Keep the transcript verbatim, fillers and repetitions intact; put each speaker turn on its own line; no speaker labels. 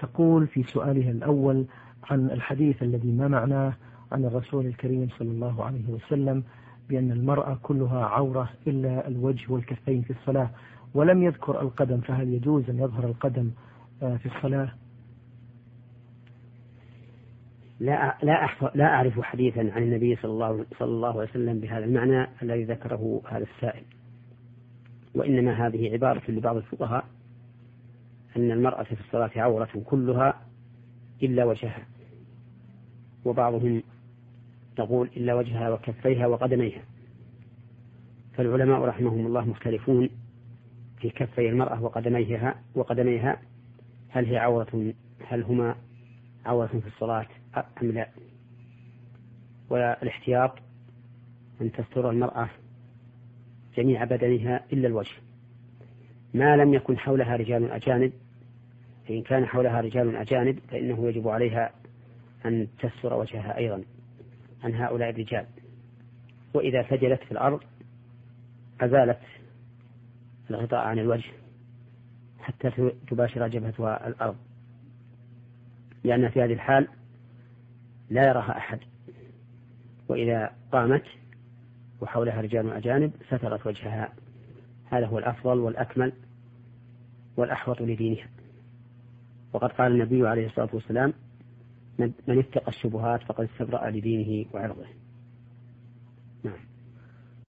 تقول في سؤالها الأول عن الحديث الذي ما معناه عن الرسول الكريم صلى الله عليه وسلم بأن المرأة كلها عورة إلا الوجه والكفين في الصلاة، ولم يذكر القدم، فهل يجوز أن يظهر القدم في الصلاة؟
لا لا لا أعرف حديثا عن النبي صلى الله صلى الله عليه وسلم بهذا المعنى الذي ذكره هذا السائل، وإنما هذه عبارة لبعض الفقهاء أن المرأة في الصلاة عورة كلها إلا وجهها، وبعضهم يقول إلا وجهها وكفيها وقدميها. فالعلماء رحمهم الله مختلفون في كفي المرأة وقدميها وقدميها هل هي عورة هل هما عورة في الصلاة أم لا. والاحتياط أن تستر المرأة جميع بدنها إلا الوجه، ما لم يكن حولها رجال أجانب. فإن كان حولها رجال أجانب فإنه يجب عليها أن تستر وجهها أيضا عن هؤلاء الرجال. وإذا سجلت في الأرض أزالت الغطاء عن الوجه حتى تباشر جبهتها الأرض، لأن في هذه الحال لا يراها أحد. وإذا قامت وحولها رجال أجانب سترت وجهها، هذا هو الأفضل والأكمل والأحوط لدينها. وقد قال النبي عليه الصلاة والسلام من اتقى الشبهات فقد استبرأ لدينه وعرضه. نعم.